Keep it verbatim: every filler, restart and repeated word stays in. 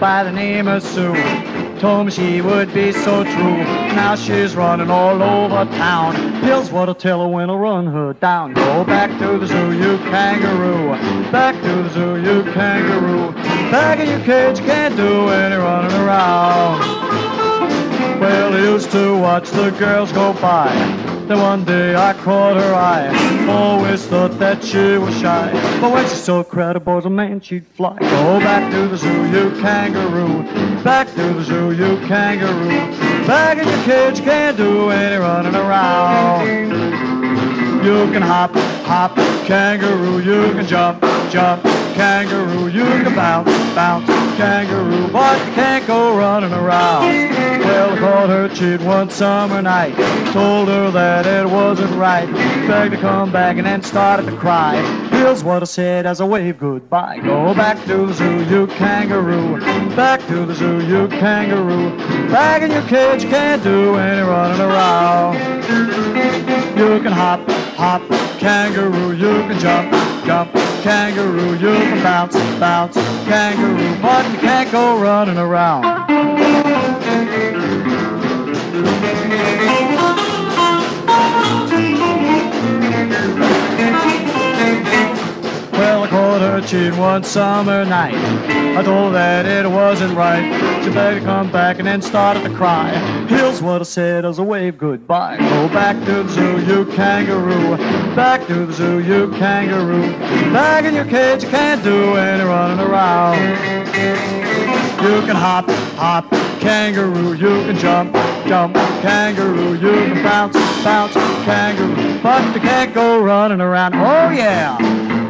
by the name of Sue. Told me she would be so true. Now she's running all over town. Here's what'll tell her when I run her down. Go back to the zoo, you kangaroo. Back to the zoo, you kangaroo. Back in your cage, you can't do any running around. Well, I used to watch the girls go by. Then one day I caught her eye. Always thought that she was shy, but when she saw a crowd of boys, a man she'd fly. Go back to the zoo, you kangaroo. Back to the zoo, you kangaroo. Back in your cage, you can't do any running around. You can hop, hop, kangaroo. You can jump, jump, kangaroo. You can bounce, bounce, kangaroo. But you can't go running around. Well, I caught her cheating one summer night. Told her that it wasn't right. Begged to come back and then started to cry. Here's what I said as I waved goodbye. Go back to the zoo, you kangaroo. Back to the zoo, you kangaroo. Back in your cage, you can't do any running around. You can hop, hop, kangaroo. You can jump, jump, kangaroo. You can bounce, bounce, kangaroo. But you can't go running around. Well, I caught her cheating one summer night. I told her that it wasn't right. She begged to come back and then started to cry. Here's what I said as I waved goodbye. Go back to the zoo, you kangaroo. Back to the zoo, you kangaroo. Back in your cage, you can't do any running around. You can hop, hop, kangaroo. You can jump, jump, kangaroo. You can bounce, bounce, kangaroo. But you can't go running around. Oh, yeah.